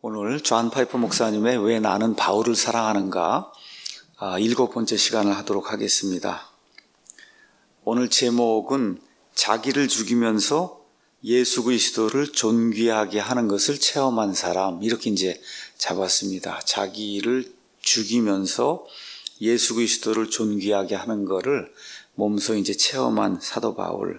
오늘 존 파이퍼 목사님의 왜 나는 바울을 사랑하는가 7번째 시간을 하도록 하겠습니다. 오늘 제목은 자기를 죽이면서 예수 그리스도를 존귀하게 하는 것을 체험한 사람, 이렇게 이제 잡았습니다. 자기를 죽이면서 예수 그리스도를 존귀하게 하는 것을 몸소 이제 체험한 사도 바울.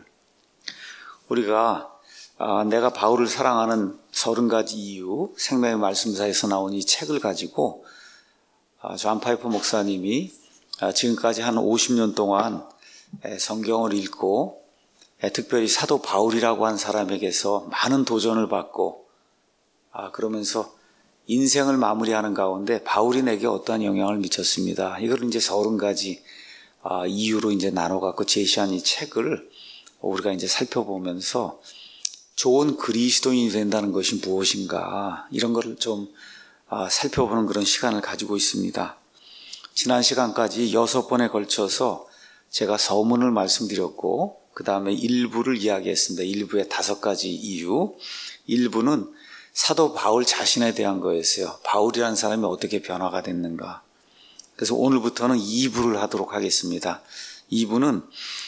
우리가 내가 바울을 사랑하는 30가지 이유, 생명의 말씀사에서 나온 이 책을 가지고 존 파이퍼 목사님이 지금까지 한 50년 동안 성경을 읽고 특별히 사도 바울이라고 한 사람에게서 많은 도전을 받고 그러면서 인생을 마무리하는 가운데 바울이 내게 어떠한 영향을 미쳤습니다. 이걸 이제 30가지 이유로 이제 나눠갖고 제시한 이 책을 우리가 이제 살펴보면서 좋은 그리스도인이 된다는 것이 무엇인가, 이런 것을 좀 살펴보는 그런 시간을 가지고 있습니다. 지난 시간까지 6번에 걸쳐서 제가 서문을 말씀드렸고, 그 다음에 1부를 이야기했습니다. 1부의 5가지 이유. 1부는 사도 바울 자신에 대한 거였어요. 바울이라는 사람이 어떻게 변화가 됐는가. 그래서 오늘부터는 2부를 하도록 하겠습니다. 2부는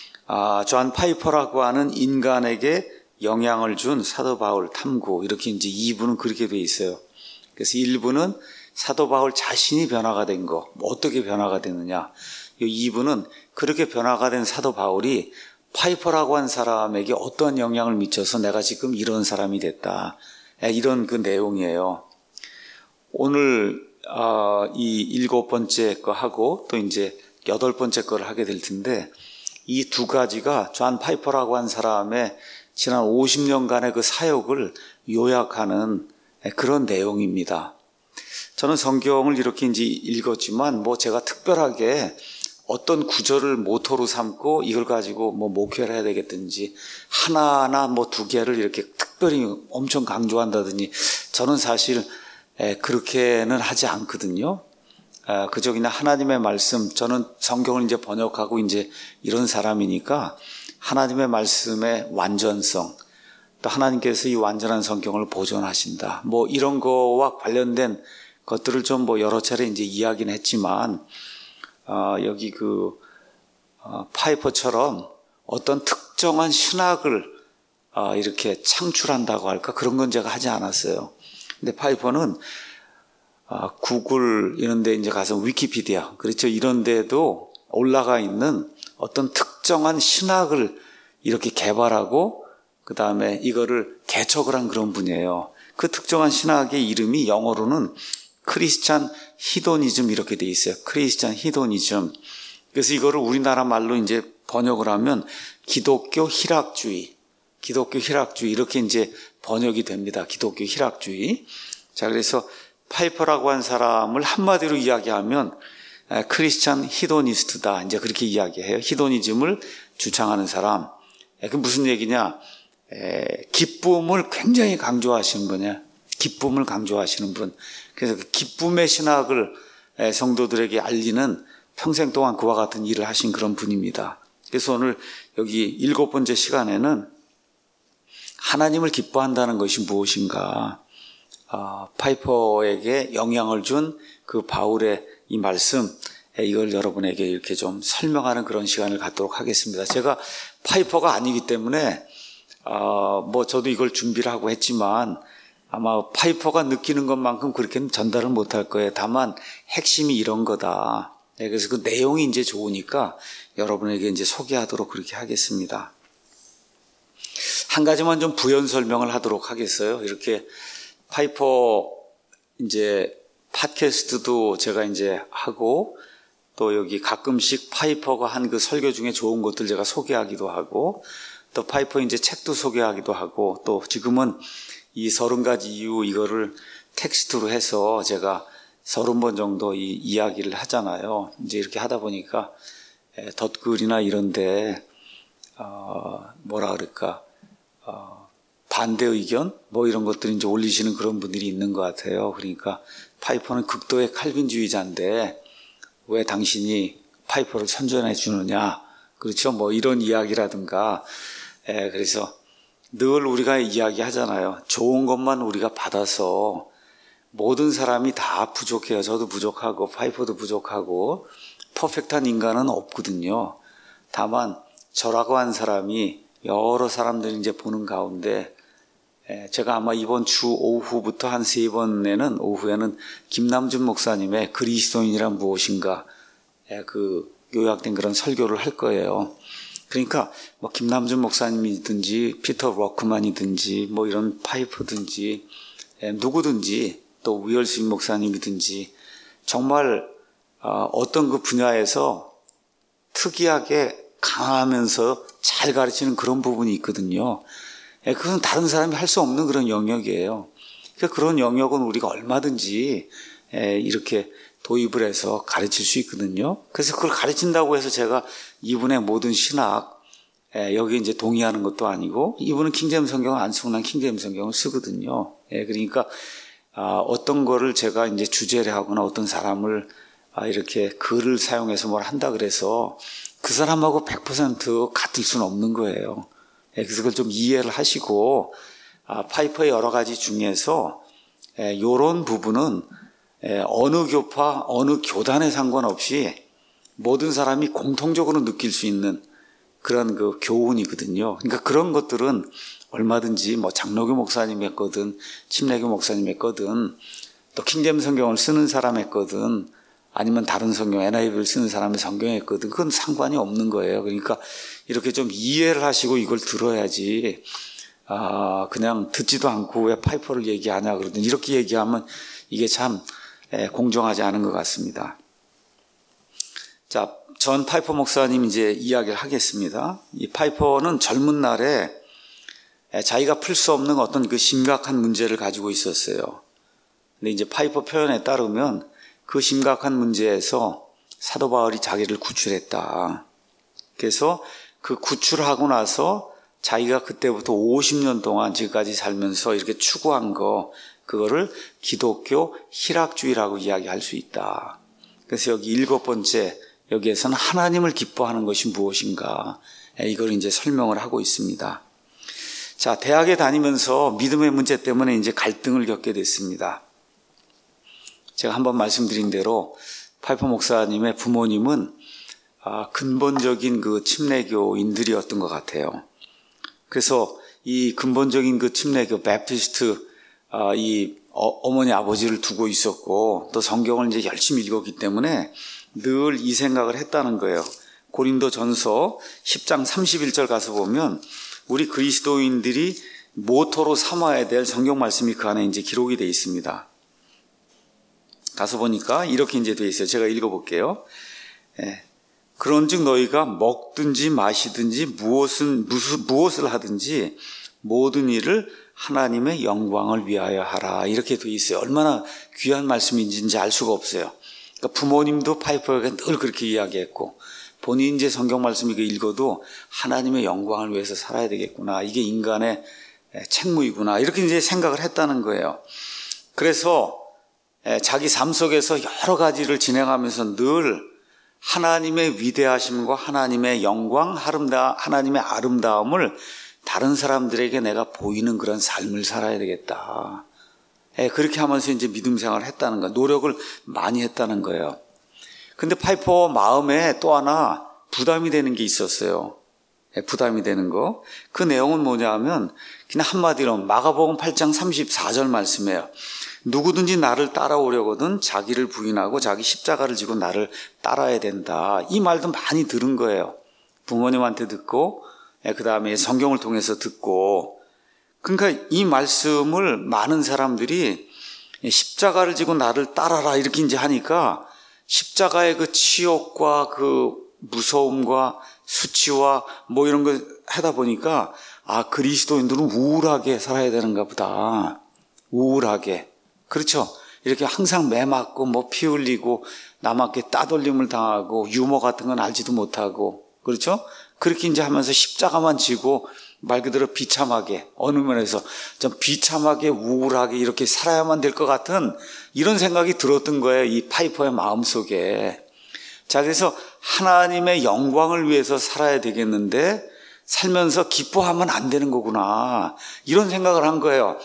존 파이퍼라고 하는 인간에게 영향을 준 사도 바울 탐구, 이렇게 이제 2부는 그렇게 돼 있어요. 그래서 1부는 사도 바울 자신이 변화가 된 거, 어떻게 변화가 됐느냐. 이 2부는 그렇게 변화가 된 사도 바울이 파이퍼라고 한 사람에게 어떠한 영향을 미쳐서 내가 지금 이런 사람이 됐다, 이런 그 내용이에요. 오늘 이 7번째 거 하고 또 이제 8번째 거를 하게 될 텐데, 이 두 가지가 존 파이퍼라고 한 사람의 지난 50년간의 그 사역을 요약하는 그런 내용입니다. 저는 성경을 이렇게 이제 읽었지만 제가 특별하게 어떤 구절을 모토로 삼고 이걸 가지고 목회를 해야 되겠든지 하나나 2개를 이렇게 특별히 엄청 강조한다더니 저는 사실 그렇게는 하지 않거든요. 그저 그냥 하나님의 말씀, 저는 성경을 이제 번역하고 이제 이런 사람이니까 하나님의 말씀의 완전성, 또 하나님께서 이 완전한 성경을 보존하신다, 이런 거와 관련된 것들을 좀 여러 차례 이제 이야기는 했지만, 여기 파이퍼처럼 어떤 특정한 신학을 이렇게 창출한다고 할까, 그런 건 제가 하지 않았어요. 근데 파이퍼는 구글 이런 데 이제 가서 위키피디아, 그렇죠, 이런 데도 올라가 있는 어떤 특정한 신학을 이렇게 개발하고 그 다음에 이거를 개척을 한 그런 분이에요. 그 특정한 신학의 이름이 영어로는 크리스찬 히도니즘 이렇게 돼 있어요. 크리스찬 히도니즘. 그래서 이거를 우리나라 말로 이제 번역을 하면 기독교 희락주의 이렇게 이제 번역이 됩니다. 기독교 희락주의. 자, 그래서 파이퍼라고 한 사람을 한마디로 이야기하면 크리스찬 히도니스트다, 이제 그렇게 이야기해요. 히도니즘을 주창하는 사람. 그 무슨 얘기냐? 기쁨을 굉장히 강조하시는 분이야. 기쁨을 강조하시는 분. 그래서 그 기쁨의 신학을 성도들에게 알리는 평생 동안 그와 같은 일을 하신 그런 분입니다. 그래서 오늘 여기 7번째 시간에는 하나님을 기뻐한다는 것이 무엇인가, 파이퍼에게 영향을 준 그 바울의 이 말씀, 이걸 여러분에게 이렇게 좀 설명하는 그런 시간을 갖도록 하겠습니다. 제가 파이퍼가 아니기 때문에 저도 이걸 준비를 하고 했지만 아마 파이퍼가 느끼는 것만큼 그렇게는 전달을 못할 거예요. 다만 핵심이 이런 거다. 그래서 그 내용이 이제 좋으니까 여러분에게 이제 소개하도록 그렇게 하겠습니다. 한 가지만 좀 부연 설명을 하도록 하겠어요. 이렇게 파이퍼 이제 팟캐스트도 제가 이제 하고, 또 여기 가끔씩 파이퍼가 한 그 설교 중에 좋은 것들 제가 소개하기도 하고, 또 파이퍼 이제 책도 소개하기도 하고, 또 지금은 이 30가지 이유 이거를 텍스트로 해서 제가 30번 정도 이 이야기를 하잖아요. 이제 이렇게 하다 보니까 덧글이나 이런데 뭐라 그럴까, 반대 의견 이런 것들이 이제 올리시는 그런 분들이 있는 것 같아요. 그러니까 파이퍼는 극도의 칼빈주의자인데 왜 당신이 파이퍼를 선전해 주느냐, 그렇죠, 이런 이야기라든가. 그래서 늘 우리가 이야기하잖아요. 좋은 것만 우리가 받아서 모든 사람이 다 부족해요. 저도 부족하고 파이퍼도 부족하고 퍼펙트한 인간은 없거든요. 다만 저라고 한 사람이 여러 사람들이 이제 보는 가운데 제가 아마 이번 주 오후부터 한 3번에는 오후에는 김남준 목사님의 그리스도인이란 무엇인가 그 요약된 그런 설교를 할 거예요. 그러니까 뭐 김남준 목사님이든지 피터 워크만이든지 뭐 이런 파이퍼든지 누구든지 또 위얼스민 목사님이든지 정말 어떤 그 분야에서 특이하게 강하면서 잘 가르치는 그런 부분이 있거든요. 그건 다른 사람이 할 수 없는 그런 영역이에요. 그러니까 그런 영역은 우리가 얼마든지 이렇게 도입을 해서 가르칠 수 있거든요. 그래서 그걸 가르친다고 해서 제가 이분의 모든 신학 여기 이제 동의하는 것도 아니고 이분은 킹제임스 성경을 안 쓰고 난 킹제임스 성경을 쓰거든요. 그러니까 어떤 거를 제가 이제 주제를 하거나 어떤 사람을 이렇게 글을 사용해서 뭘 한다 그래서 그 사람하고 100% 같을 수는 없는 거예요. 그래서 그걸 좀 이해를 하시고 파이퍼의 여러 가지 중에서 이런 부분은 어느 교파, 어느 교단에 상관없이 모든 사람이 공통적으로 느낄 수 있는 그런 그 교훈이거든요. 그러니까 그런 것들은 얼마든지 뭐 장로교 목사님의 거든 침례교 목사님의 거든 또 킹제임스 성경을 쓰는 사람의 거든 아니면 다른 성경 NIV를 쓰는 사람의 성경의 거든 그건 상관이 없는 거예요. 그러니까 이렇게 좀 이해를 하시고 이걸 들어야지 그냥 듣지도 않고 왜 파이퍼를 얘기하냐 그러든 이렇게 얘기하면 이게 참 공정하지 않은 것 같습니다. 자, 전 파이퍼 목사님 이제 이야기를 하겠습니다. 이 파이퍼는 젊은 날에 자기가 풀 수 없는 어떤 그 심각한 문제를 가지고 있었어요. 근데 이제 파이퍼 표현에 따르면 그 심각한 문제에서 사도 바울이 자기를 구출했다. 그래서 그 구출하고 나서 자기가 그때부터 50년 동안 지금까지 살면서 이렇게 추구한 거 그거를 기독교 희락주의라고 이야기할 수 있다. 그래서 여기 7번째 여기에서는 하나님을 기뻐하는 것이 무엇인가 이걸 이제 설명을 하고 있습니다. 자, 대학에 다니면서 믿음의 문제 때문에 이제 갈등을 겪게 됐습니다. 제가 한번 말씀드린 대로 파이퍼 목사님의 부모님은 근본적인 그 침례교인들이었던 것 같아요. 그래서 이 근본적인 그 침례교 베프티스트 어머니 아버지를 두고 있었고 또 성경을 이제 열심히 읽었기 때문에 늘 이 생각을 했다는 거예요. 고린도전서 10장 31절 가서 보면 우리 그리스도인들이 모토로 삼아야 될 성경 말씀이 그 안에 이제 기록이 되어 있습니다. 가서 보니까 이렇게 이제 되어 있어요. 제가 읽어볼게요. 그런즉 너희가 먹든지 마시든지 무엇을 하든지 모든 일을 하나님의 영광을 위하여 하라. 이렇게 되어 있어요. 얼마나 귀한 말씀인지 알 수가 없어요. 그러니까 부모님도 파이퍼에게 늘 그렇게 이야기했고 본인 이제 성경 말씀 이거 읽어도 하나님의 영광을 위해서 살아야 되겠구나. 이게 인간의 책무이구나. 이렇게 이제 생각을 했다는 거예요. 그래서 자기 삶 속에서 여러 가지를 진행하면서 늘 하나님의 위대하심과 하나님의 영광, 하나님의 아름다움을 다른 사람들에게 내가 보이는 그런 삶을 살아야 되겠다. 그렇게 하면서 이제 믿음 생활을 했다는 거예요. 노력을 많이 했다는 거예요. 근데 파이퍼 마음에 또 하나 부담이 되는 게 있었어요. 부담이 되는 거. 그 내용은 뭐냐 하면 그냥 한마디로 마가복음 8장 34절 말씀이에요. 누구든지 나를 따라오려거든 자기를 부인하고 자기 십자가를 지고 나를 따라야 된다. 이 말도 많이 들은 거예요. 부모님한테 듣고 그 다음에 성경을 통해서 듣고 그러니까 이 말씀을 많은 사람들이 십자가를 지고 나를 따라라 이렇게 이제 하니까 십자가의 그 치욕과 그 무서움과 수치와 뭐 이런 거 하다 보니까 그리스도인들은 우울하게 살아야 되는가 보다. 우울하게. 그렇죠. 이렇게 항상 매 맞고 뭐 피 흘리고 남에게 따돌림을 당하고 유머 같은 건 알지도 못하고 그렇죠. 그렇게 이제 하면서 십자가만 지고 말 그대로 비참하게 어느 면에서 좀 비참하게 우울하게 이렇게 살아야만 될 것 같은 이런 생각이 들었던 거예요. 이 파이퍼의 마음속에. 자, 그래서 하나님의 영광을 위해서 살아야 되겠는데 살면서 기뻐하면 안 되는 거구나. 이런 생각을 한 거예요.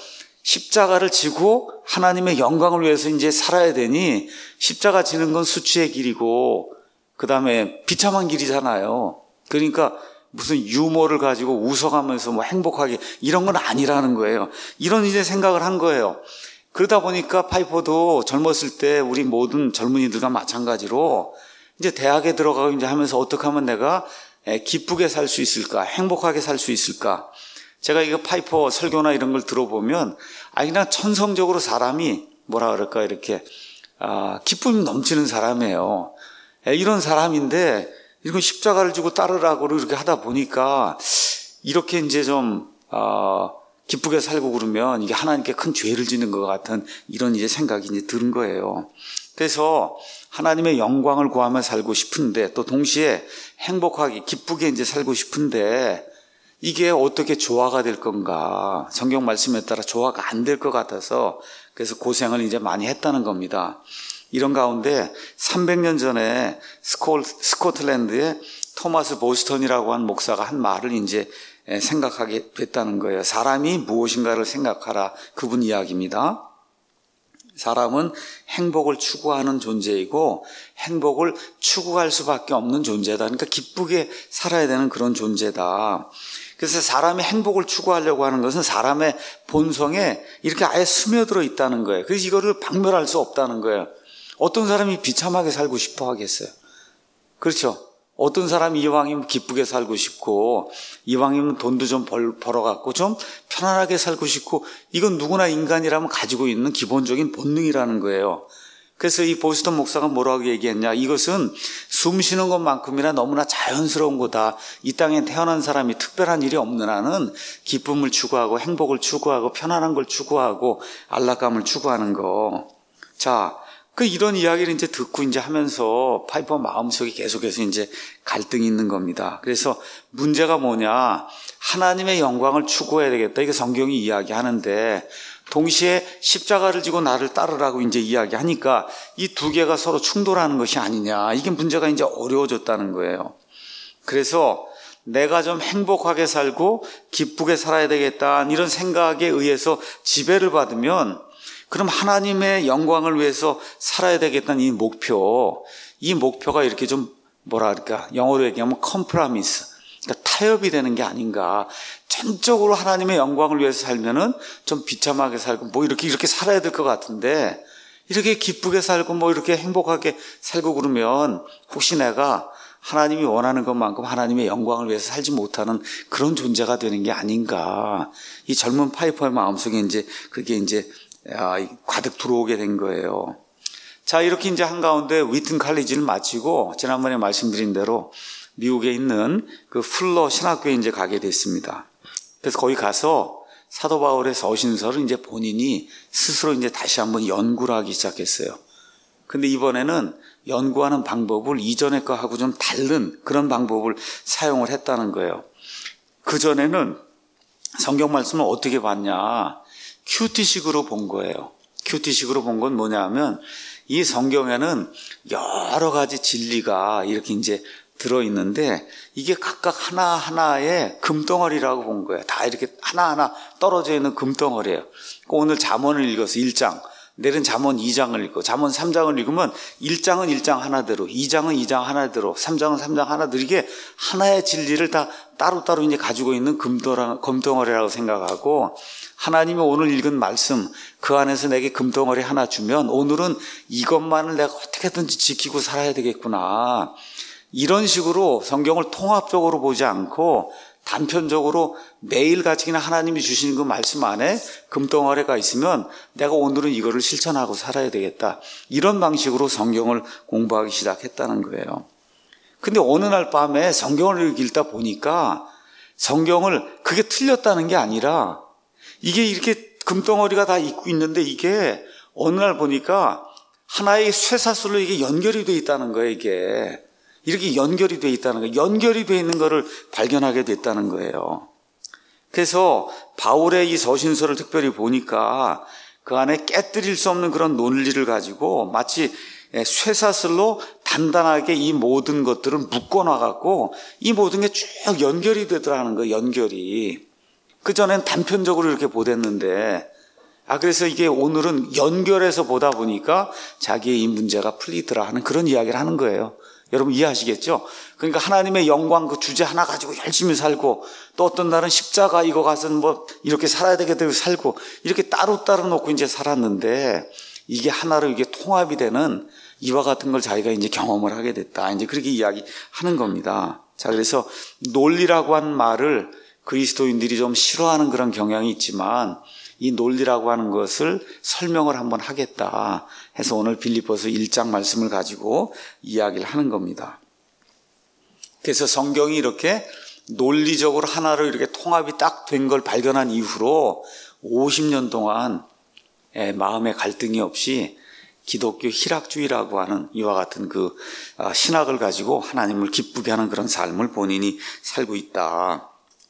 십자가를 지고 하나님의 영광을 위해서 이제 살아야 되니 십자가 지는 건 수치의 길이고 그 다음에 비참한 길이잖아요. 그러니까 무슨 유머를 가지고 웃어가면서 뭐 행복하게 이런 건 아니라는 거예요. 이런 이제 생각을 한 거예요. 그러다 보니까 파이퍼도 젊었을 때 우리 모든 젊은이들과 마찬가지로 이제 대학에 들어가고 이제 하면서 어떻게 하면 내가 기쁘게 살 수 있을까, 행복하게 살 수 있을까. 제가 이거 파이퍼 설교나 이런 걸 들어보면 그냥 천성적으로 사람이 뭐라 그럴까 이렇게 기쁨이 넘치는 사람이에요. 이런 사람인데 이런 십자가를 지고 따르라고 이렇게 하다 보니까 이렇게 이제 좀 기쁘게 살고 그러면 이게 하나님께 큰 죄를 짓는 것 같은 이런 이제 생각이 이제 드는 거예요. 그래서 하나님의 영광을 구하며 살고 싶은데 또 동시에 행복하게 기쁘게 이제 살고 싶은데 이게 어떻게 조화가 될 건가? 성경 말씀에 따라 조화가 안 될 것 같아서 그래서 고생을 이제 많이 했다는 겁니다. 이런 가운데 300년 전에 스코틀랜드의 토마스 보스턴이라고 한 목사가 한 말을 이제 생각하게 됐다는 거예요. 사람이 무엇인가를 생각하라. 그분 이야기입니다. 사람은 행복을 추구하는 존재이고 행복을 추구할 수밖에 없는 존재다. 그러니까 기쁘게 살아야 되는 그런 존재다. 그래서 사람이 행복을 추구하려고 하는 것은 사람의 본성에 이렇게 아예 스며들어 있다는 거예요. 그래서 이거를 박멸할 수 없다는 거예요. 어떤 사람이 비참하게 살고 싶어 하겠어요? 그렇죠? 어떤 사람이 이왕이면 기쁘게 살고 싶고 이왕이면 돈도 좀 벌어갖고 좀 편안하게 살고 싶고 이건 누구나 인간이라면 가지고 있는 기본적인 본능이라는 거예요. 그래서 이 보스턴 목사가 뭐라고 얘기했냐, 이것은 숨 쉬는 것만큼이나 너무나 자연스러운 거다. 이 땅에 태어난 사람이 특별한 일이 없는 한은 기쁨을 추구하고 행복을 추구하고 편안한 걸 추구하고 안락감을 추구하는 거. 자, 이런 이야기를 이제 듣고 이제 하면서 파이퍼 마음속에 계속해서 이제 갈등이 있는 겁니다. 그래서 문제가 뭐냐, 하나님의 영광을 추구해야 되겠다. 이게 성경이 이야기하는데 동시에 십자가를 지고 나를 따르라고 이제 이야기하니까 이 두 개가 서로 충돌하는 것이 아니냐. 이게 문제가 이제 어려워졌다는 거예요. 그래서 내가 좀 행복하게 살고 기쁘게 살아야 되겠다. 이런 생각에 의해서 지배를 받으면 그럼 하나님의 영광을 위해서 살아야 되겠다는 이 목표가 이렇게 좀 뭐랄까 영어로 얘기하면 컴프라미스, 그러니까 타협이 되는 게 아닌가. 전적으로 하나님의 영광을 위해서 살면은 좀 비참하게 살고 뭐 이렇게 살아야 될 것 같은데 이렇게 기쁘게 살고 뭐 이렇게 행복하게 살고 그러면 혹시 내가 하나님이 원하는 것만큼 하나님의 영광을 위해서 살지 못하는 그런 존재가 되는 게 아닌가. 이 젊은 파이퍼의 마음속에 이제 그게 이제 가득 들어오게 된 거예요. 자, 이렇게 이제 한가운데 위튼 칼리지를 마치고 지난번에 말씀드린 대로 미국에 있는 그 풀러 신학교에 이제 가게 됐습니다. 그래서 거기 가서 사도 바울의 서신서를 이제 본인이 스스로 이제 다시 한번 연구를 하기 시작했어요. 근데 이번에는 연구하는 방법을 이전의 거하고 좀 다른 그런 방법을 사용을 했다는 거예요. 그전에는 성경 말씀을 어떻게 봤냐, 큐티식으로 본 거예요. 큐티식으로 본 건 뭐냐면 이 성경에는 여러 가지 진리가 이렇게 이제 들어있는데 이게 각각 하나하나의 금덩어리라고 본 거예요. 다 이렇게 하나하나 떨어져 있는 금덩어리예요. 오늘 잠언을 읽어서 1장, 내일은 잠언 2장을 읽고 잠언 3장을 읽으면 1장은 1장 하나대로, 2장은 2장 하나대로, 3장은 3장 하나대로 이게 하나의 진리를 다 따로따로 이제 가지고 있는 금덩어리라고 생각하고 하나님이 오늘 읽은 말씀 그 안에서 내게 금덩어리 하나 주면 오늘은 이것만을 내가 어떻게든지 지키고 살아야 되겠구나. 이런 식으로 성경을 통합적으로 보지 않고 단편적으로 매일같이 그냥 하나님이 주시는 그 말씀 안에 금덩어리가 있으면 내가 오늘은 이거를 실천하고 살아야 되겠다. 이런 방식으로 성경을 공부하기 시작했다는 거예요. 근데 어느 날 밤에 성경을 읽다 보니까 성경을 그게 틀렸다는 게 아니라 이게 이렇게 금덩어리가 다 있고 있는데 이게 어느 날 보니까 하나의 쇠사슬로 이게 연결이 돼 있다는 거예요. 이게 이렇게 연결이 돼 있다는 거예요. 연결이 돼 있는 거를 발견하게 됐다는 거예요. 그래서 바울의 이 서신서를 특별히 보니까 그 안에 깨뜨릴 수 없는 그런 논리를 가지고 마치 쇠사슬로 단단하게 이 모든 것들을 묶어놔갖고 이 모든 게 쭉 연결이 되더라는 거예요. 연결이. 그전엔 단편적으로 이렇게 보댔는데 그래서 이게 오늘은 연결해서 보다 보니까 자기의 이 문제가 풀리더라 하는 그런 이야기를 하는 거예요. 여러분 이해하시겠죠? 그러니까 하나님의 영광 그 주제 하나 가지고 열심히 살고, 또 어떤 날은 십자가 이거 가서는 뭐 이렇게 살아야 되겠다고 살고, 이렇게 따로따로 놓고 이제 살았는데, 이게 하나로 이게 통합이 되는 이와 같은 걸 자기가 이제 경험을 하게 됐다. 이제 그렇게 이야기하는 겁니다. 자, 그래서 논리라고 하는 말을 그리스도인들이 좀 싫어하는 그런 경향이 있지만, 이 논리라고 하는 것을 설명을 한번 하겠다 해서 오늘 빌립보서 1장 말씀을 가지고 이야기를 하는 겁니다. 그래서 성경이 이렇게 논리적으로 하나로 이렇게 통합이 딱 된 걸 발견한 이후로 50년 동안 마음의 갈등이 없이 기독교 희락주의라고 하는 이와 같은 그 신학을 가지고 하나님을 기쁘게 하는 그런 삶을 본인이 살고 있다.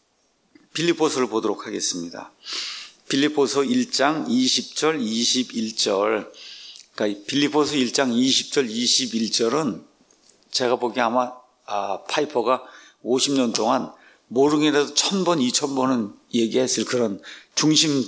빌립보서를 보도록 하겠습니다. 빌립보서 1장 20절 21절, 그러니까 빌립보서 1장 20절 21절은 제가 보기에 아마 파이퍼가 50년 동안 모르겠어도 1000번 2000번은 얘기했을 그런 중심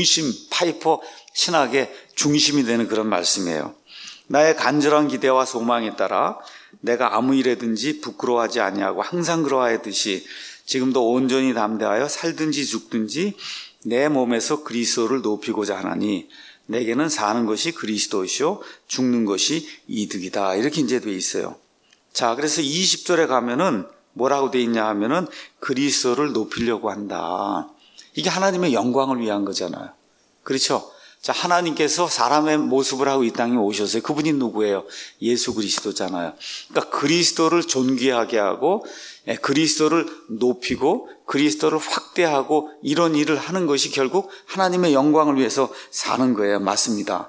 파이퍼 신학의 중심이 되는 그런 말씀이에요. 나의 간절한 기대와 소망에 따라 내가 아무 일에든지 부끄러워하지 아니하고 항상 그러하였듯이 지금도 온전히 담대하여 살든지 죽든지 내 몸에서 그리스도를 높이고자 하나니 내게는 사는 것이 그리스도이시요 죽는 것이 이득이다. 이렇게 이제 돼 있어요. 자, 그래서 20절에 가면은 뭐라고 돼 있냐 하면은 그리스도를 높이려고 한다. 이게 하나님의 영광을 위한 거잖아요. 그렇죠? 자, 하나님께서 사람의 모습을 하고 이 땅에 오셨어요. 그분이 누구예요? 예수 그리스도잖아요. 그러니까 그리스도를 존귀하게 하고 그리스도를 높이고 그리스도를 확대하고 이런 일을 하는 것이 결국 하나님의 영광을 위해서 사는 거예요. 맞습니다.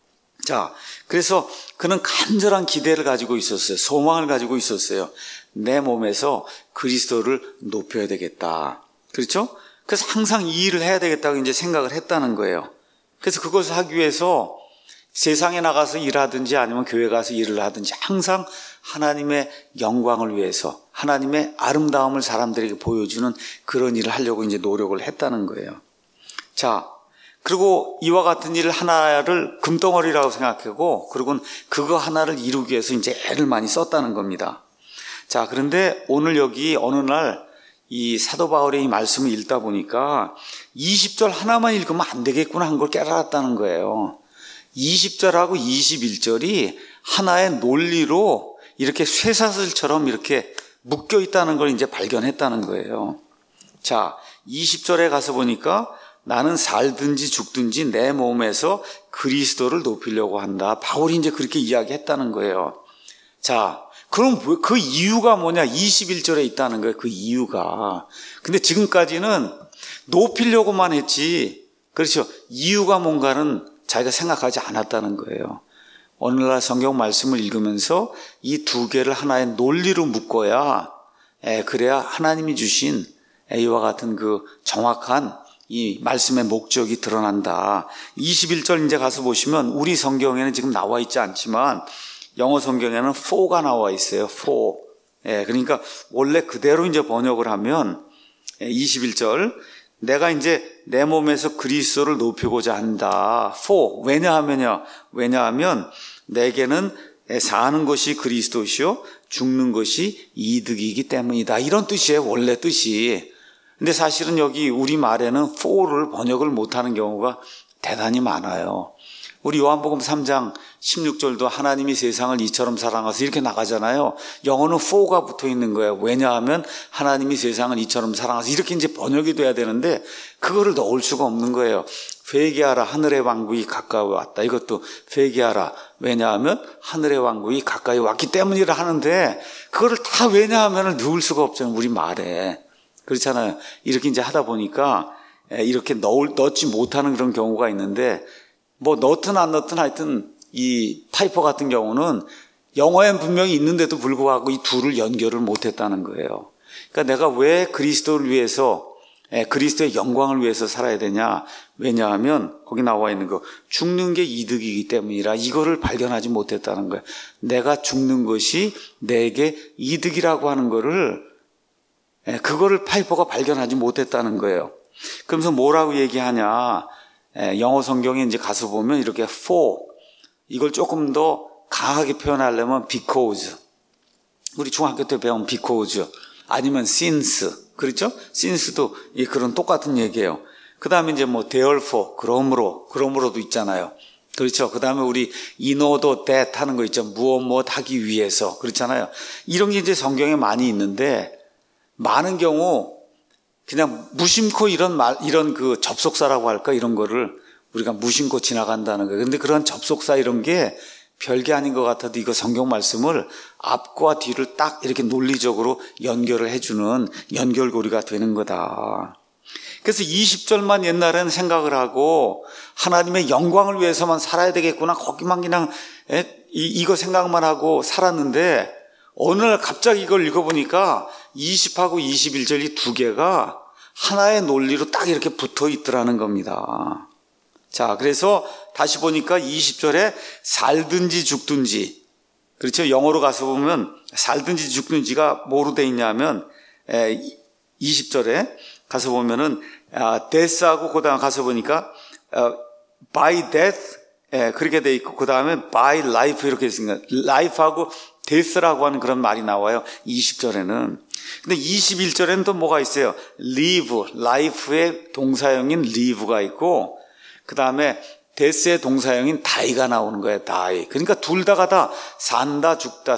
자, 그래서 그는 간절한 기대를 가지고 있었어요. 소망을 가지고 있었어요. 내 몸에서 그리스도를 높여야 되겠다. 그렇죠? 그래서 항상 이 일을 해야 되겠다고 이제 생각을 했다는 거예요. 그래서 그것을 하기 위해서 세상에 나가서 일하든지 아니면 교회 가서 일을 하든지 항상 하나님의 영광을 위해서 하나님의 아름다움을 사람들에게 보여주는 그런 일을 하려고 이제 노력을 했다는 거예요. 자, 그리고 이와 같은 일 하나를 금덩어리라고 생각하고, 그리고 그거 하나를 이루기 위해서 이제 애를 많이 썼다는 겁니다. 자, 그런데 오늘 여기 어느 날 이 사도 바울의 이 말씀을 읽다 보니까 20절 하나만 읽으면 안 되겠구나 한 걸 깨달았다는 거예요. 20절하고 21절이 하나의 논리로 이렇게 쇠사슬처럼 이렇게 묶여 있다는 걸 이제 발견했다는 거예요. 자, 20절에 가서 보니까 나는 살든지 죽든지 내 몸에서 그리스도를 높이려고 한다. 바울이 이제 그렇게 이야기했다는 거예요. 자, 그럼 그 이유가 뭐냐? 21절에 있다는 거예요. 그 이유가. 근데 지금까지는 높이려고만 했지, 그렇죠? 이유가 뭔가는 자기가 생각하지 않았다는 거예요. 오늘날 성경 말씀을 읽으면서 이 두 개를 하나의 논리로 묶어야, 그래야 하나님이 주신 이와 같은 그 정확한 이 말씀의 목적이 드러난다. 21절 이제 가서 보시면 우리 성경에는 지금 나와 있지 않지만 영어 성경에는 for가 나와 있어요. for. 그러니까 원래 그대로 이제 번역을 하면 21절 내가 이제 내 몸에서 그리스도를 높이고자 한다. for. 왜냐하면 내게는 사는 것이 그리스도시요 죽는 것이 이득이기 때문이다. 이런 뜻이에요. 원래 뜻이. 근데 사실은 여기 우리말에는 for를 번역을 못하는 경우가 대단히 많아요. 우리 요한복음 3장 16절도 하나님이 세상을 이처럼 사랑하셔서 이렇게 나가잖아요. 영어는 for가 붙어 있는 거예요. 왜냐하면 하나님이 세상을 이처럼 사랑하셔서 이렇게 이제 번역이 돼야 되는데 그거를 넣을 수가 없는 거예요. 회개하라 하늘의 왕국이 가까이 왔다. 이것도 회개하라. 왜냐하면 하늘의 왕국이 가까이 왔기 때문이라 하는데 그거를 다 왜냐하면을 넣을 수가 없잖아요. 우리 말에. 그렇잖아요. 이렇게 이제 하다 보니까 이렇게 넣지 못하는 그런 경우가 있는데 뭐 넣든 안 넣든 하여튼 이 파이퍼 같은 경우는 영어엔 분명히 있는데도 불구하고 이 둘을 연결을 못했다는 거예요. 그러니까 내가 왜 그리스도를 위해서 그리스도의 영광을 위해서 살아야 되냐? 왜냐하면 거기 나와 있는 거 죽는 게 이득이기 때문이라 이거를 발견하지 못했다는 거예요. 내가 죽는 것이 내게 이득이라고 하는 거를 그거를 파이퍼가 발견하지 못했다는 거예요. 그러면서 뭐라고 얘기하냐? 영어 성경에 이제 가서 보면 이렇게 for 이걸 조금 더 강하게 표현하려면 because, 우리 중학교 때 배운 because, 아니면 since, 그렇죠? since도 그런 똑같은 얘기예요. 그 다음에 이제 뭐 therefore, 그러므로도 있잖아요. 그렇죠? 그 다음에 우리 in order that 하는 거 있죠. 무엇 하기 위해서, 그렇잖아요. 이런 게 이제 성경에 많이 있는데, 많은 경우 그냥 무심코 이런 그 접속사라고 할까, 이런 거를 우리가 무심코 지나간다는 거예요. 근데 그런 접속사 이런 게 별게 아닌 것 같아도 이거 성경 말씀을 앞과 뒤를 딱 이렇게 논리적으로 연결을 해주는 연결고리가 되는 거다. 그래서 20절만 옛날에는 생각을 하고 하나님의 영광을 위해서만 살아야 되겠구나, 거기만 그냥 이거 생각만 하고 살았는데, 어느 날 갑자기 이걸 읽어보니까 20하고 21절 이 두 개가 하나의 논리로 딱 이렇게 붙어 있더라는 겁니다. 자, 그래서 다시 보니까 20절에 살든지 죽든지, 그렇죠? 영어로 가서 보면 살든지 죽든지가 뭐로 돼 있냐면 20절에 가서 보면은 death하고 그 다음에 가서 보니까 by death 그렇게 돼 있고, 그 다음에 by life 이렇게 있습니다. life하고 death라고 하는 그런 말이 나와요, 20절에는. 근데 21절에는 또 뭐가 있어요? live, life의 동사형인 live가 있고, 그 다음에 death의 동사형인 die가 나오는 거예요, die. 그러니까 둘 다가 다 산다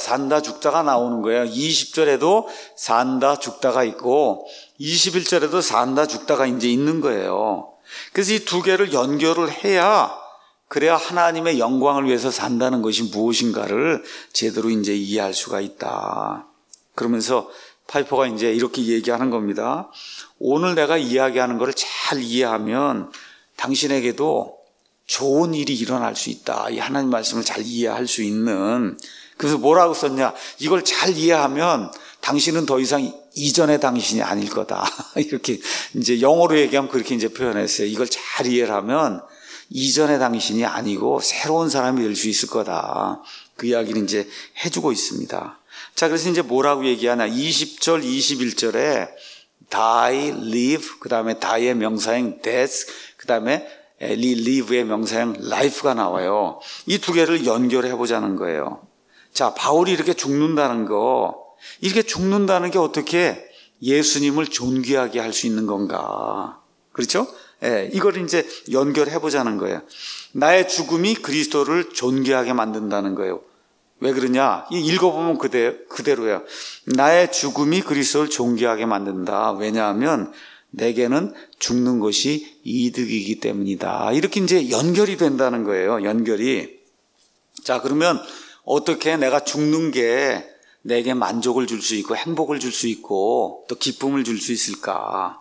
죽다가 나오는 거예요. 20절에도 산다 죽다가 있고 21절에도 산다 죽다가 이제 있는 거예요. 그래서 이 두 개를 연결을 해야, 그래야 하나님의 영광을 위해서 산다는 것이 무엇인가를 제대로 이제 이해할 수가 있다. 그러면서 파이퍼가 이제 이렇게 얘기하는 겁니다. 오늘 내가 이야기하는 것을 잘 이해하면 당신에게도 좋은 일이 일어날 수 있다. 이 하나님 말씀을 잘 이해할 수 있는. 그래서 뭐라고 썼냐? 이걸 잘 이해하면 당신은 더 이상 이전의 당신이 아닐 거다. 이렇게 이제 영어로 얘기하면 그렇게 이제 표현했어요. 이걸 잘 이해를 하면 이전의 당신이 아니고 새로운 사람이 될 수 있을 거다. 그 이야기를 이제 해주고 있습니다. 자, 그래서 이제 뭐라고 얘기하냐? 20절, 21절에 die, live, 그 다음에 die의 명사형 death, 그 다음에 live의 명사형 life가 나와요. 이 두 개를 연결해 보자는 거예요. 자, 바울이 이렇게 죽는다는 거, 이렇게 죽는다는 게 어떻게 예수님을 존귀하게 할 수 있는 건가? 그렇죠? 이걸 이제 연결해 보자는 거예요. 나의 죽음이 그리스도를 존귀하게 만든다는 거예요. 왜 그러냐? 읽어보면 그대로예요. 나의 죽음이 그리스도를 존귀하게 만든다. 왜냐하면 내게는 죽는 것이 이득이기 때문이다. 이렇게 이제 연결이 된다는 거예요. 연결이. 자, 그러면 어떻게 내가 죽는 게 내게 만족을 줄 수 있고 행복을 줄 수 있고 또 기쁨을 줄 수 있을까?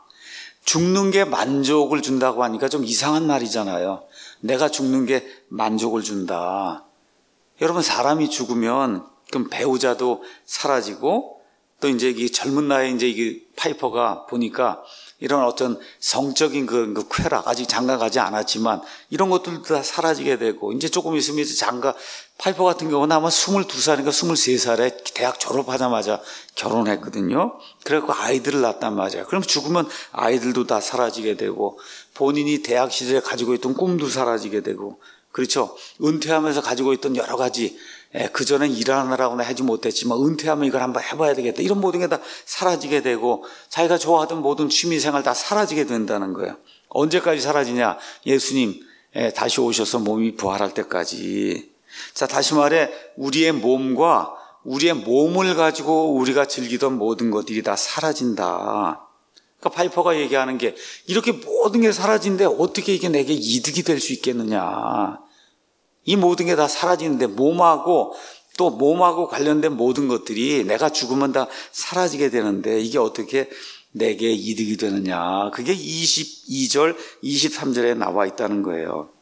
죽는 게 만족을 준다고 하니까 좀 이상한 말이잖아요. 내가 죽는 게 만족을 준다. 여러분, 사람이 죽으면 그럼 배우자도 사라지고, 또 이제 이 젊은 나이에 이제 이게 파이퍼가 보니까 이런 어떤 성적인 그 쾌락, 아직 장가가지 않았지만 이런 것들도 다 사라지게 되고, 이제 조금 있으면 이제 파이퍼 같은 경우는 아마 22살인가 23살에 대학 졸업하자마자 결혼했거든요. 그래갖고 아이들을 낳았단 말이에요. 그럼 죽으면 아이들도 다 사라지게 되고, 본인이 대학 시절에 가지고 있던 꿈도 사라지게 되고, 그렇죠. 은퇴하면서 가지고 있던 여러 가지, 그전엔 일하느라고는 하지 못했지만 은퇴하면 이걸 한번 해봐야 되겠다, 이런 모든 게 다 사라지게 되고, 자기가 좋아하던 모든 취미생활 다 사라지게 된다는 거예요. 언제까지 사라지냐? 예수님 다시 오셔서 몸이 부활할 때까지. 자, 다시 말해 우리의 몸과 우리의 몸을 가지고 우리가 즐기던 모든 것들이 다 사라진다. 그러니까 파이퍼가 얘기하는 게, 이렇게 모든 게 사라진데 어떻게 이게 내게 이득이 될 수 있겠느냐. 이 모든 게 다 사라지는데 몸하고 또 몸하고 관련된 모든 것들이 내가 죽으면 다 사라지게 되는데 이게 어떻게 내게 이득이 되느냐. 그게 22절, 23절에 나와 있다는 거예요.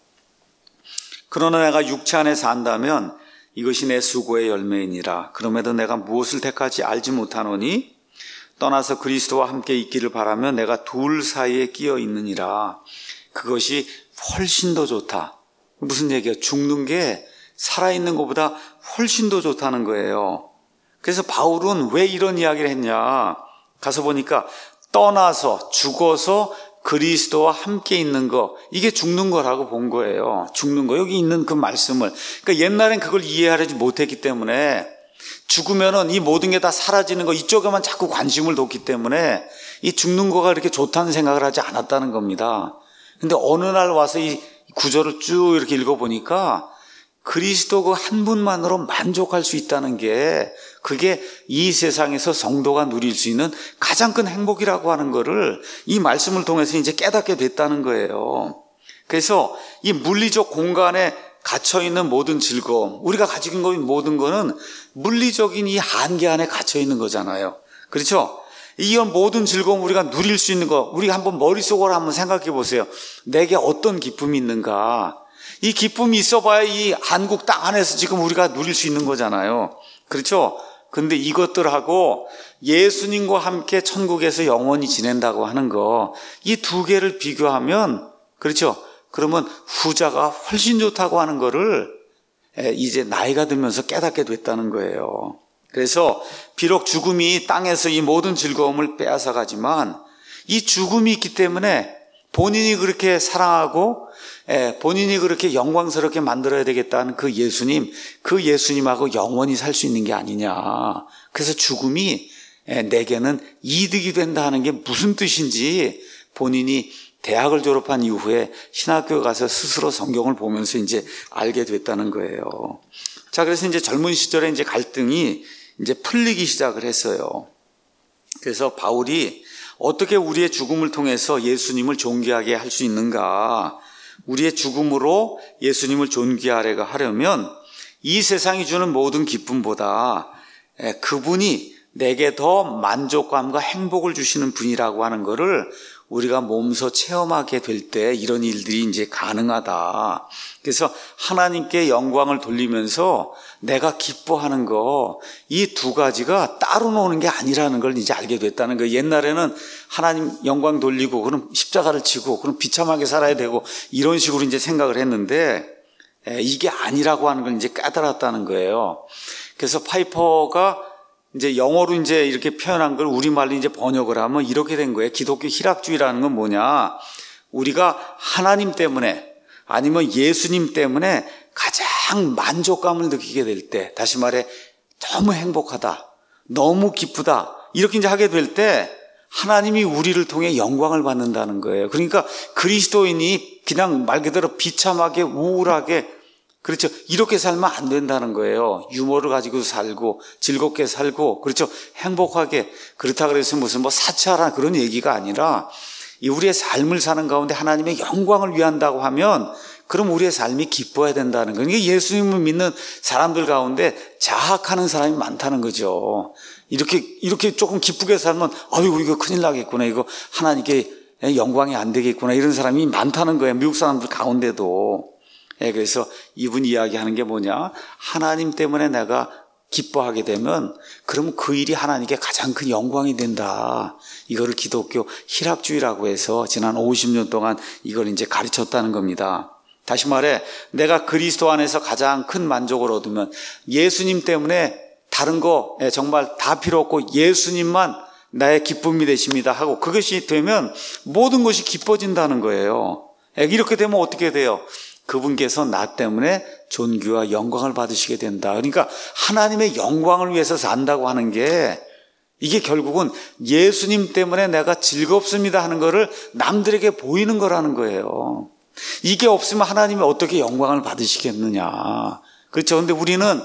그러나 내가 육체 안에 산다면 이것이 내 수고의 열매이니라. 그럼에도 내가 무엇을 택할지 알지 못하노니 떠나서 그리스도와 함께 있기를 바라며 내가 둘 사이에 끼어 있느니라. 그것이 훨씬 더 좋다. 무슨 얘기야? 죽는 게 살아있는 것보다 훨씬 더 좋다는 거예요. 그래서 바울은 왜 이런 이야기를 했냐? 가서 보니까 떠나서, 죽어서 그리스도와 함께 있는 거, 이게 죽는 거라고 본 거예요. 죽는 거, 여기 있는 그 말씀을. 그러니까 옛날엔 그걸 이해하지 못했기 때문에 죽으면은 이 모든 게 다 사라지는 거, 이쪽에만 자꾸 관심을 뒀기 때문에 이 죽는 거가 그렇게 좋다는 생각을 하지 않았다는 겁니다. 근데 어느 날 와서 이 구절을 쭉 이렇게 읽어보니까 그리스도 그 한 분만으로 만족할 수 있다는 게, 그게 이 세상에서 성도가 누릴 수 있는 가장 큰 행복이라고 하는 거를 이 말씀을 통해서 이제 깨닫게 됐다는 거예요. 그래서 이 물리적 공간에 갇혀있는 모든 즐거움, 우리가 가지고 있는 모든 거는 물리적인 이 한계 안에 갇혀있는 거잖아요. 그렇죠? 이런 모든 즐거움 우리가 누릴 수 있는 거, 우리가 한번 머릿속으로 한번 생각해 보세요. 내게 어떤 기쁨이 있는가? 이 기쁨이 있어봐야 이 한국 땅 안에서 지금 우리가 누릴 수 있는 거잖아요. 그렇죠? 근데 이것들하고 예수님과 함께 천국에서 영원히 지낸다고 하는 거, 이 두 개를 비교하면, 그렇죠? 그러면 후자가 훨씬 좋다고 하는 거를 이제 나이가 들면서 깨닫게 됐다는 거예요. 그래서 비록 죽음이 땅에서 이 모든 즐거움을 빼앗아 가지만, 이 죽음이 있기 때문에 본인이 그렇게 사랑하고 본인이 그렇게 영광스럽게 만들어야 되겠다는 그 예수님하고 영원히 살 수 있는 게 아니냐. 그래서 죽음이 내게는 이득이 된다 하는 게 무슨 뜻인지 본인이 대학을 졸업한 이후에 신학교에 가서 스스로 성경을 보면서 이제 알게 됐다는 거예요. 자, 그래서 이제 젊은 시절에 이제 갈등이 이제 풀리기 시작을 했어요. 그래서 바울이 어떻게 우리의 죽음을 통해서 예수님을 존귀하게 할 수 있는가? 우리의 죽음으로 예수님을 존귀하게 하려면 이 세상이 주는 모든 기쁨보다 그분이 내게 더 만족감과 행복을 주시는 분이라고 하는 것을 우리가 몸소 체험하게 될 때 이런 일들이 이제 가능하다. 그래서 하나님께 영광을 돌리면서 내가 기뻐하는 거, 이 두 가지가 따로 노는 게 아니라는 걸 이제 알게 됐다는 거예요. 옛날에는 하나님 영광 돌리고 그럼 십자가를 지고 그럼 비참하게 살아야 되고 이런 식으로 이제 생각을 했는데 이게 아니라고 하는 걸 이제 깨달았다는 거예요. 그래서 파이퍼가 이제 영어로 이제 이렇게 표현한 걸 우리말로 이제 번역을 하면 이렇게 된 거예요. 기독교 희락주의라는 건 뭐냐? 우리가 하나님 때문에 아니면 예수님 때문에 가장 만족감을 느끼게 될 때, 다시 말해 너무 행복하다, 너무 기쁘다 이렇게 이제 하게 될 때 하나님이 우리를 통해 영광을 받는다는 거예요. 그러니까 그리스도인이 그냥 말 그대로 비참하게 우울하게, 그렇죠, 이렇게 살면 안 된다는 거예요. 유머를 가지고 살고 즐겁게 살고, 그렇죠, 행복하게. 그렇다 그래서 무슨 사치하라 그런 얘기가 아니라 이 우리의 삶을 사는 가운데 하나님의 영광을 위한다고 하면 그럼 우리의 삶이 기뻐야 된다는 거예요. 그러니까 예수님을 믿는 사람들 가운데 자학하는 사람이 많다는 거죠. 이렇게 조금 기쁘게 살면 아이고 이거 큰일 나겠구나, 이거 하나님께 영광이 안 되겠구나, 이런 사람이 많다는 거예요. 미국 사람들 가운데도. 그래서 이분 이야기하는 게 뭐냐? 하나님 때문에 내가 기뻐하게 되면 그러면 그 일이 하나님께 가장 큰 영광이 된다. 이거를 기독교 희락주의라고 해서 지난 50년 동안 이걸 이제 가르쳤다는 겁니다. 다시 말해 내가 그리스도 안에서 가장 큰 만족을 얻으면 예수님 때문에 다른 거 정말 다 필요 없고 예수님만 나의 기쁨이 되십니다 하고 그것이 되면 모든 것이 기뻐진다는 거예요. 이렇게 되면 어떻게 돼요? 그분께서 나 때문에 존귀와 영광을 받으시게 된다. 그러니까 하나님의 영광을 위해서 산다고 하는 게 이게 결국은 예수님 때문에 내가 즐겁습니다 하는 거를 남들에게 보이는 거라는 거예요. 이게 없으면 하나님이 어떻게 영광을 받으시겠느냐. 그렇죠. 근데 우리는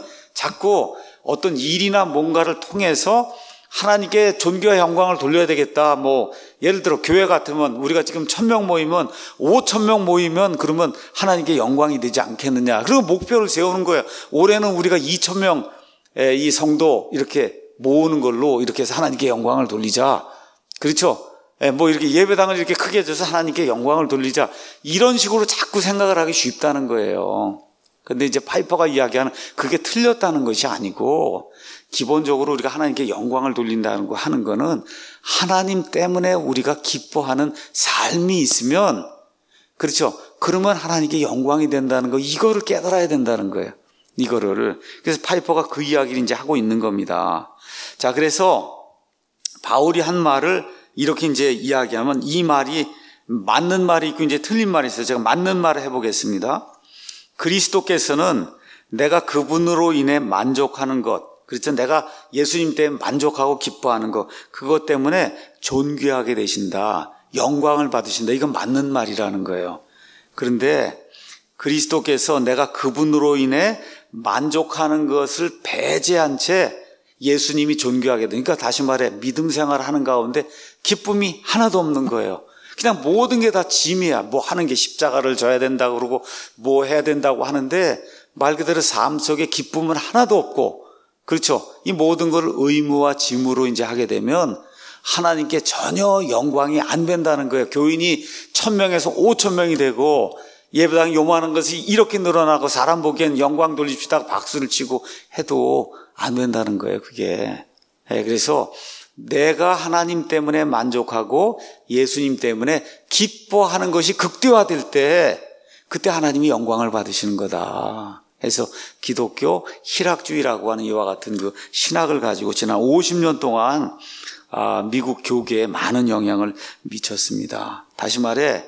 자꾸 어떤 일이나 뭔가를 통해서 하나님께 존귀와 영광을 돌려야 되겠다. 예를 들어 교회 같으면 우리가 지금 1000명 모이면 5000명 모이면 그러면 하나님께 영광이 되지 않겠느냐. 그리고 목표를 세우는 거예요. 올해는 우리가 2000명 이 성도 이렇게 모으는 걸로 이렇게 해서 하나님께 영광을 돌리자. 그렇죠. 이렇게 예배당을 이렇게 크게 해줘서 하나님께 영광을 돌리자. 이런 식으로 자꾸 생각을 하기 쉽다는 거예요. 근데 이제 파이퍼가 이야기하는 그게 틀렸다는 것이 아니고 기본적으로 우리가 하나님께 영광을 돌린다는 거 하는 거는 하나님 때문에 우리가 기뻐하는 삶이 있으면, 그렇죠, 그러면 하나님께 영광이 된다는 거, 이거를 깨달아야 된다는 거예요. 이거를. 그래서 파이퍼가 그 이야기를 이제 하고 있는 겁니다. 자, 그래서 바울이 한 말을 이렇게 이제 이야기하면 이 말이 맞는 말이 있고 이제 틀린 말이 있어요. 제가 맞는 말을 해보겠습니다. 그리스도께서는 내가 그분으로 인해 만족하는 것, 그렇죠? 내가 예수님 때문에 만족하고 기뻐하는 것, 그것 때문에 존귀하게 되신다. 영광을 받으신다. 이건 맞는 말이라는 거예요. 그런데 그리스도께서 내가 그분으로 인해 만족하는 것을 배제한 채 예수님이 존귀하게 되니까, 다시 말해 믿음 생활을 하는 가운데 기쁨이 하나도 없는 거예요. 그냥 모든 게 다 짐이야. 뭐 하는 게 십자가를 져야 된다고 그러고 뭐 해야 된다고 하는데 말 그대로 삶 속에 기쁨은 하나도 없고, 그렇죠? 이 모든 걸 의무와 짐으로 이제 하게 되면 하나님께 전혀 영광이 안 된다는 거예요. 교인이 1000명에서 5000명이 되고 예배당 요만한 것이 이렇게 늘어나고 사람 보기엔 영광 돌립시다 박수를 치고 해도 안 된다는 거예요, 그게. 그래서 내가 하나님 때문에 만족하고 예수님 때문에 기뻐하는 것이 극대화될 때, 그때 하나님이 영광을 받으시는 거다. 그래서 기독교 희락주의라고 하는 이와 같은 그 신학을 가지고 지난 50년 동안 미국 교계에 많은 영향을 미쳤습니다. 다시 말해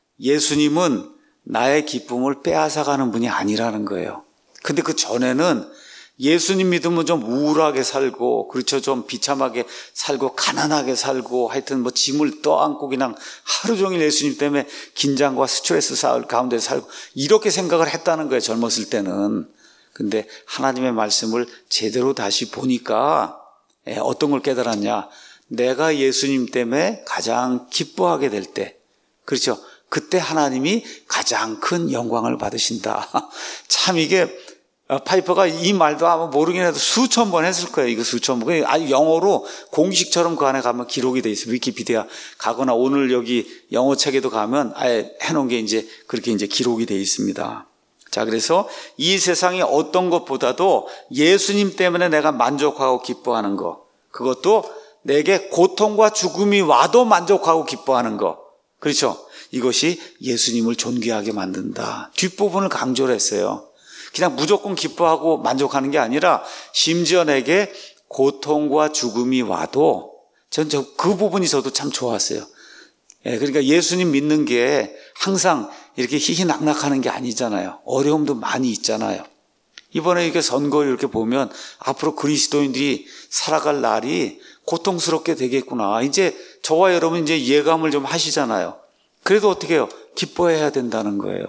예수님은 나의 기쁨을 빼앗아가는 분이 아니라는 거예요. 근데 그 전에는 예수님 믿으면 좀 우울하게 살고, 그렇죠, 좀 비참하게 살고 가난하게 살고 하여튼 뭐 짐을 떠안고 그냥 하루 종일 예수님 때문에 긴장과 스트레스 가운데 살고 이렇게 생각을 했다는 거예요, 젊었을 때는. 근데 하나님의 말씀을 제대로 다시 보니까 어떤 걸 깨달았냐, 내가 예수님 때문에 가장 기뻐하게 될 때, 그렇죠, 그때 하나님이 가장 큰 영광을 받으신다. 참 이게 파이퍼가 이 말도 아마 모르긴 해도 수천 번 했을 거예요. 이거 수천 번. 아주 영어로 공식처럼 그 안에 가면 기록이 돼 있어요. 위키피디아 가거나 오늘 여기 영어 책에도 가면 아예 해놓은 게 이제 그렇게 이제 기록이 돼 있습니다. 자, 그래서 이 세상의 어떤 것보다도 예수님 때문에 내가 만족하고 기뻐하는 것, 그것도 내게 고통과 죽음이 와도 만족하고 기뻐하는 것, 그렇죠? 이것이 예수님을 존귀하게 만든다. 뒷부분을 강조를 했어요. 그냥 무조건 기뻐하고 만족하는 게 아니라 심지어 내게 고통과 죽음이 와도, 전 그 부분이 저도 참 좋았어요. 그러니까 예수님 믿는 게 항상 이렇게 희희낙낙하는 게 아니잖아요. 어려움도 많이 있잖아요. 이번에 이렇게 선거 이렇게 보면 앞으로 그리스도인들이 살아갈 날이 고통스럽게 되겠구나. 이제 저와 여러분 이제 예감을 좀 하시잖아요. 그래도 어떻게 해요? 기뻐해야 된다는 거예요.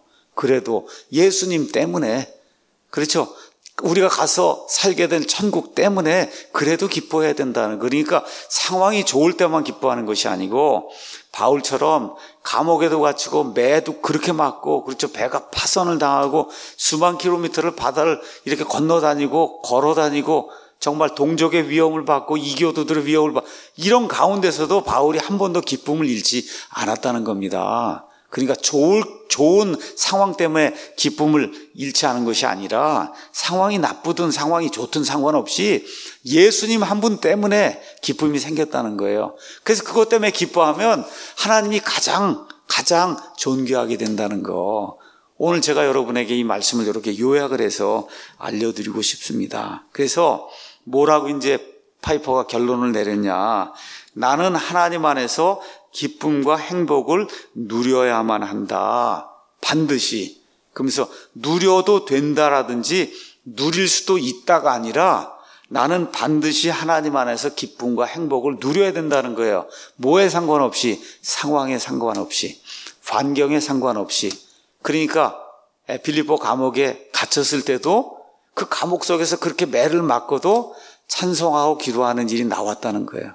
그래도 예수님 때문에, 그렇죠? 우리가 가서 살게 된 천국 때문에 그래도 기뻐해야 된다는, 그러니까 상황이 좋을 때만 기뻐하는 것이 아니고 바울처럼 감옥에도 갇히고 매도 그렇게 맞고, 그렇죠, 배가 파선을 당하고 수만 킬로미터를 바다를 이렇게 건너다니고 걸어다니고 정말 동족의 위험을 받고 이교도들의 위험을 받고 이런 가운데서도 바울이 한 번도 기쁨을 잃지 않았다는 겁니다. 그러니까 좋은 상황 때문에 기쁨을 잃지 않은 것이 아니라 상황이 나쁘든 상황이 좋든 상관없이 예수님 한 분 때문에 기쁨이 생겼다는 거예요. 그래서 그것 때문에 기뻐하면 하나님이 가장 존귀하게 된다는 거, 오늘 제가 여러분에게 이 말씀을 이렇게 요약을 해서 알려드리고 싶습니다. 그래서 뭐라고 이제 파이퍼가 결론을 내렸냐, 나는 하나님 안에서 기쁨과 행복을 누려야만 한다. 반드시. 그러면서 누려도 된다라든지 누릴 수도 있다가 아니라 나는 반드시 하나님 안에서 기쁨과 행복을 누려야 된다는 거예요. 뭐에 상관없이, 상황에 상관없이, 환경에 상관없이. 그러니까 빌립보 감옥에 갇혔을 때도 그 감옥 속에서 그렇게 매를 맞고도 찬송하고 기도하는 일이 나왔다는 거예요.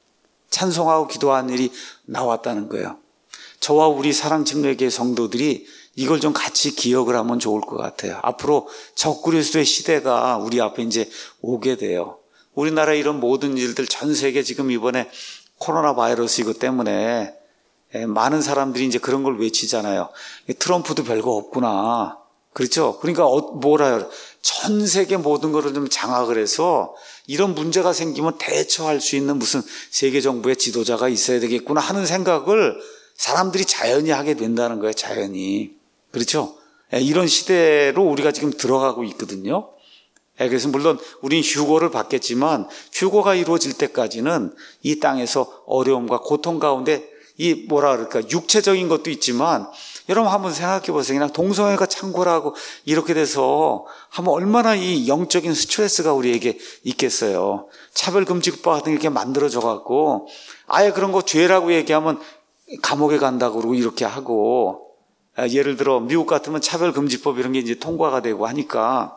찬송하고 기도하는 일이 나왔다는 거예요. 저와 우리 사랑침례교회 성도들이 이걸 좀 같이 기억을 하면 좋을 것 같아요. 앞으로 적그리스도의 시대가 우리 앞에 이제 오게 돼요. 우리나라의 이런 모든 일들, 전 세계 지금 이번에 코로나 바이러스 이것 때문에 많은 사람들이 이제 그런 걸 외치잖아요. 트럼프도 별거 없구나. 그렇죠? 그러니까 뭐라요? 전 세계 모든 거를 좀 장악을 해서 이런 문제가 생기면 대처할 수 있는 무슨 세계 정부의 지도자가 있어야 되겠구나 하는 생각을 사람들이 자연히 하게 된다는 거예요. 자연히. 그렇죠? 이런 시대로 우리가 지금 들어가고 있거든요. 그래서 물론 우린 휴고를 받겠지만 휴고가 이루어질 때까지는 이 땅에서 어려움과 고통 가운데 이 뭐라 그럴까, 육체적인 것도 있지만 여러분 한번 생각해 보세요. 그냥 동성애가 창궐하고 이렇게 돼서 한번 얼마나 이 영적인 스트레스가 우리에게 있겠어요. 차별금지법 같은 게 이렇게 만들어져 갖고 아예 그런 거 죄라고 얘기하면 감옥에 간다고 그러고 이렇게 하고, 예를 들어 미국 같으면 차별금지법 이런 게 이제 통과가 되고 하니까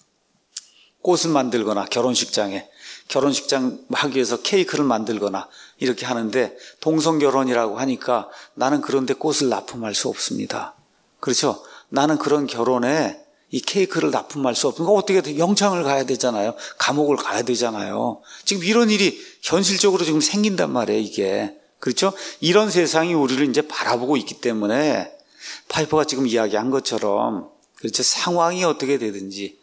꽃을 만들거나 결혼식장 하기 위해서 케이크를 만들거나 이렇게 하는데, 동성결혼이라고 하니까 나는 그런데 꽃을 납품할 수 없습니다. 그렇죠? 나는 그런 결혼에 이 케이크를 납품할 수 없으니까 어떻게 돼? 영창을 가야 되잖아요. 감옥을 가야 되잖아요. 지금 이런 일이 현실적으로 지금 생긴단 말이에요, 이게. 그렇죠? 이런 세상이 우리를 이제 바라보고 있기 때문에 파이퍼가 지금 이야기한 것처럼, 그렇죠? 상황이 어떻게 되든지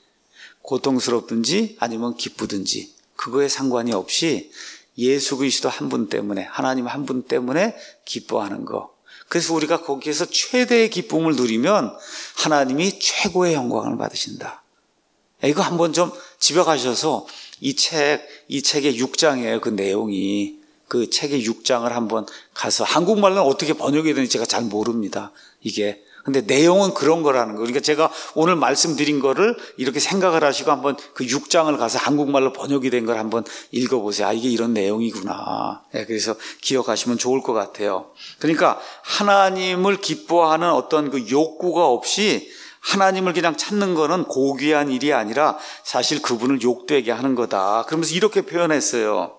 고통스럽든지 아니면 기쁘든지 그거에 상관이 없이 예수 그리스도 한 분 때문에, 하나님 한 분 때문에 기뻐하는 거. 그래서 우리가 거기에서 최대의 기쁨을 누리면 하나님이 최고의 영광을 받으신다. 이거 한번 좀 집에 가셔서 이 책의 6장이에요. 그 내용이. 그 책의 6장을 한번 가서, 한국말로는 어떻게 번역이 되는지 제가 잘 모릅니다, 이게. 근데 내용은 그런 거라는 거. 그러니까 제가 오늘 말씀드린 거를 이렇게 생각을 하시고 한번 그 6장을 가서 한국말로 번역이 된 걸 한번 읽어보세요. 아, 이게 이런 내용이구나. 그래서 기억하시면 좋을 것 같아요. 그러니까 하나님을 기뻐하는 어떤 그 욕구가 없이 하나님을 그냥 찾는 거는 고귀한 일이 아니라 사실 그분을 욕되게 하는 거다. 그러면서 이렇게 표현했어요.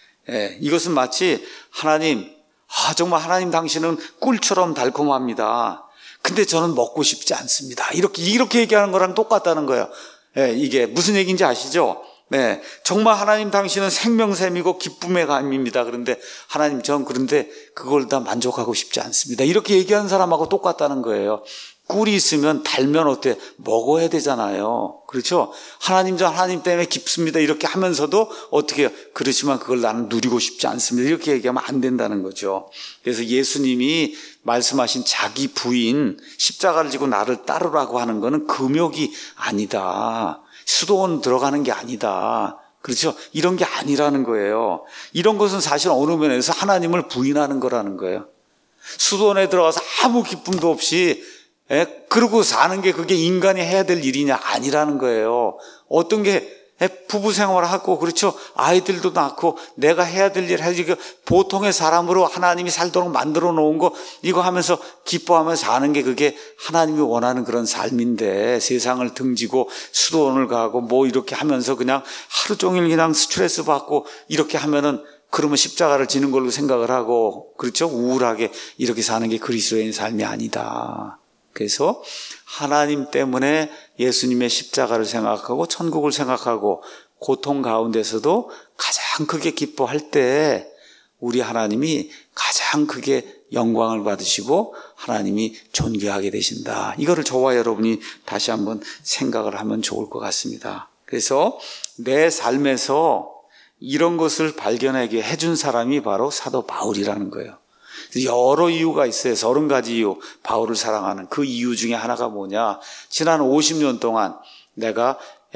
이것은 마치 하나님, 정말 하나님 당신은 꿀처럼 달콤합니다. 근데 저는 먹고 싶지 않습니다. 이렇게 얘기하는 거랑 똑같다는 거예요. 이게 무슨 얘기인지 아시죠? 정말 하나님 당신은 생명샘이고 기쁨의 감입니다. 그런데 하나님, 전 그런데 그걸 다 만족하고 싶지 않습니다. 이렇게 얘기하는 사람하고 똑같다는 거예요. 꿀이 있으면 달면 어때? 먹어야 되잖아요. 그렇죠? 하나님, 저 하나님 때문에 깊습니다. 이렇게 하면서도 어떻게 해요? 그렇지만 그걸 나는 누리고 싶지 않습니다. 이렇게 얘기하면 안 된다는 거죠. 그래서 예수님이 말씀하신 자기 부인, 십자가를 지고 나를 따르라고 하는 거는 금욕이 아니다. 수도원 들어가는 게 아니다. 그렇죠? 이런 게 아니라는 거예요. 이런 것은 사실 어느 면에서 하나님을 부인하는 거라는 거예요. 수도원에 들어가서 아무 기쁨도 없이 그러고 사는 게 그게 인간이 해야 될 일이냐? 아니라는 거예요. 어떤 게 부부 생활하고, 그렇죠? 아이들도 낳고 내가 해야 될 일 해야지. 보통의 사람으로 하나님이 살도록 만들어 놓은 거 이거 하면서 기뻐하면서 사는 게 그게 하나님이 원하는 그런 삶인데, 세상을 등지고 수도원을 가고 뭐 이렇게 하면서 그냥 하루 종일 그냥 스트레스 받고 이렇게 하면은, 그러면 십자가를 지는 걸로 생각을 하고, 그렇죠? 우울하게 이렇게 사는 게 그리스도인의 삶이 아니다. 그래서 하나님 때문에 예수님의 십자가를 생각하고 천국을 생각하고 고통 가운데서도 가장 크게 기뻐할 때 우리 하나님이 가장 크게 영광을 받으시고 하나님이 존귀하게 되신다. 이거를 저와 여러분이 다시 한번 생각을 하면 좋을 것 같습니다. 그래서 내 삶에서 이런 것을 발견하게 해준 사람이 바로 사도 바울이라는 거예요. 여러 이유가 있어요. 30가지 이유. 바울을 사랑하는 그 이유 중에 하나가 뭐냐? 지난 50년 동안 내가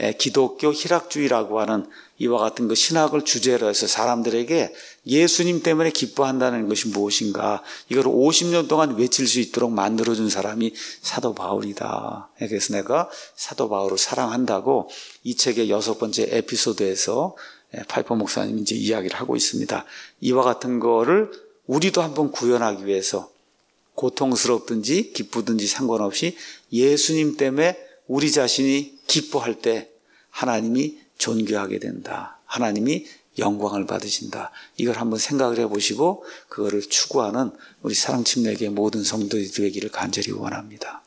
기독교 희락주의라고 하는 이와 같은 그 신학을 주제로 해서 사람들에게 예수님 때문에 기뻐한다는 것이 무엇인가, 이걸 50년 동안 외칠 수 있도록 만들어준 사람이 사도 바울이다. 그래서 내가 사도 바울을 사랑한다고 이 책의 6번째 에피소드에서 파이퍼 목사님이 이제 이야기를 하고 있습니다. 이와 같은 거를 우리도 한번 구현하기 위해서 고통스럽든지 기쁘든지 상관없이 예수님 때문에 우리 자신이 기뻐할 때 하나님이 존귀하게 된다. 하나님이 영광을 받으신다. 이걸 한번 생각을 해보시고 그거를 추구하는 우리 사랑침례교회 모든 성도들이 되기를 간절히 원합니다.